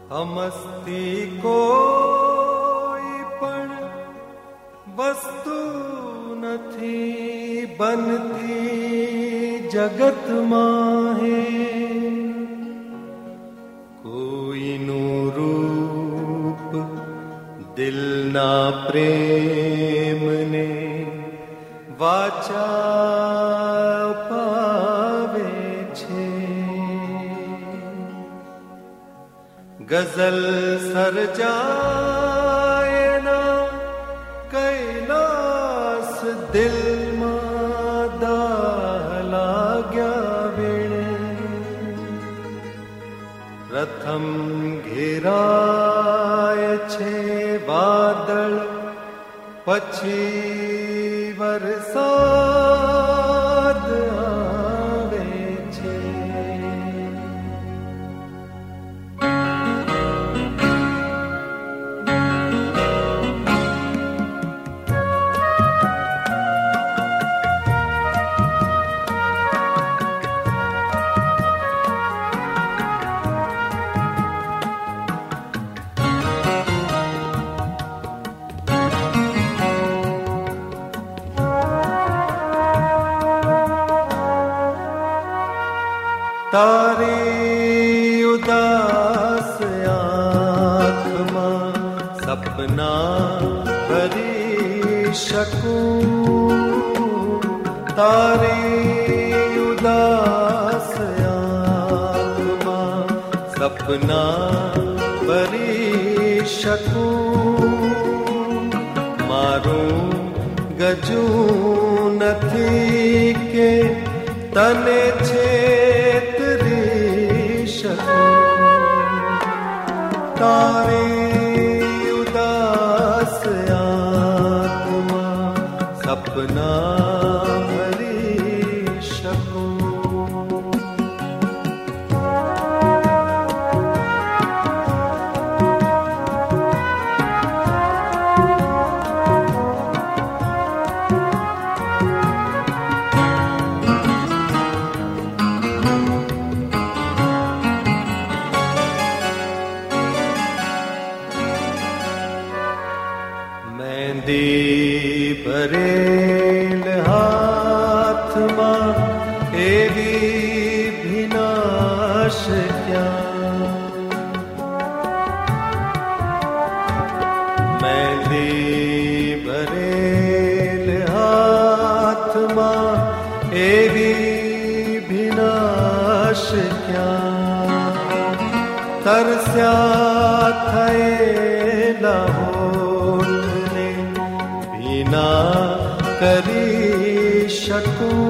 અમસ્તી કોઈ પણ વસ્તુ નથી બનતી જગતમાં હે કોઈનું રૂપ દિલના પ્રેમને વાચા પાવે છે ગઝલ સર્જાયના કૈલાસ દિલમાં દાહ લાગ્યા વેણે પ્રથમ ઘેરાય છે વાદળ પછી વરસાદ આવે છે તારી ઉદાસ આંખમાં સપના ભરી શકું તારી ઉદાસ આંખમાં સપના ભરી શકું મારું ગજું નથી કે તને છે તારે ઉદાસ આંખમાં સપના ભરી શકું ભરેલ હાથમાં એવી ભીનાશ ક્યાં મહેંદી ભરેલ હાથમાં એવી ભીનાશ ક્યાં તરસ્યા થયેલા ના કરી શકું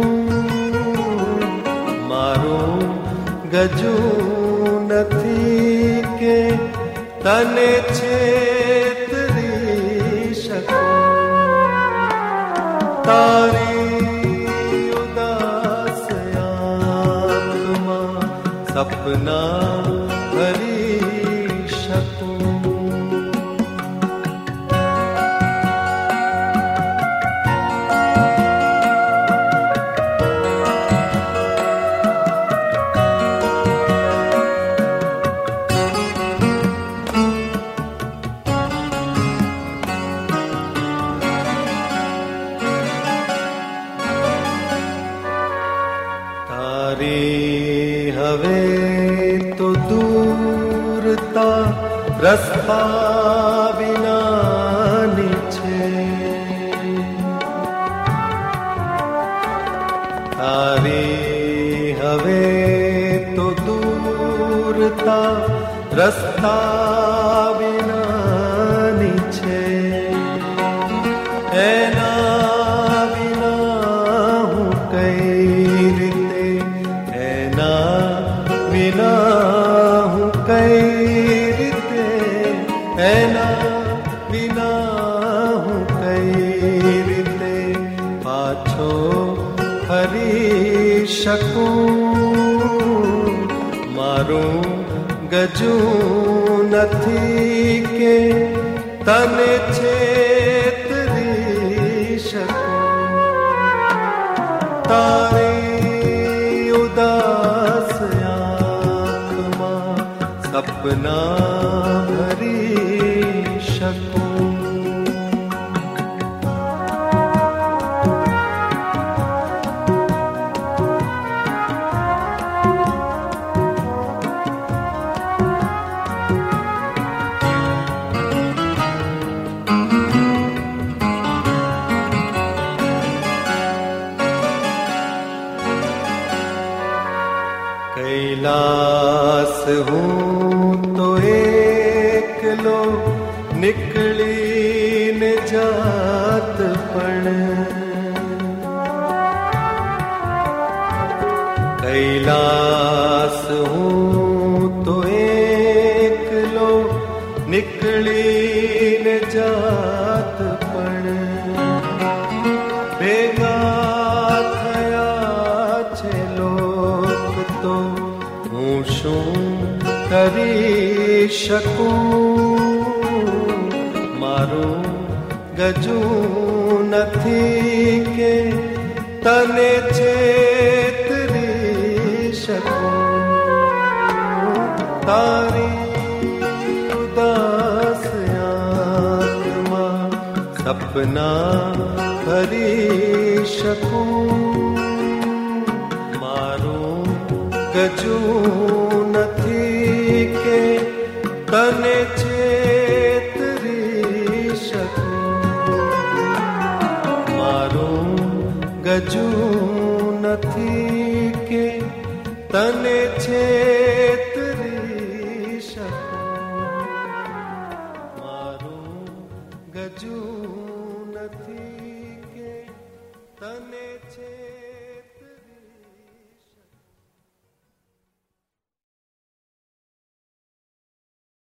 મારું ગજું નથી કે તને છેતરી શકું તારી ઉદાસ આંખમાં સપના ભરી શકું હવે તો દૂરતા રસ્તા વિનાની છે તારી હવે તો દૂરતા રસ્તા વિનાની છે એના વિના હું કઈ રીતે વિના હું કઈ રીતે એના વિના હું કઈ રીતે પાછો ફરી શકું મારું ગજું નથી કે તને છેતરી શકું તારી ઉદાસ આંખમાં सपना भरी શકું. कैलास हूँ तो एकलो निकली न जात पण. कैलास हूँ तो एकलो निकली न जात पण. भेगा थया छे लोक तो હું શું કરી શકું. મારું ગજું નથી કે તને છેતરી શકું. તારી ઉદાસ આંખમાં સપના ભરી શકું. મારું ગજું નથી કે તને છેતરી શકું. મારું ગજું નથી કે તને છેતરી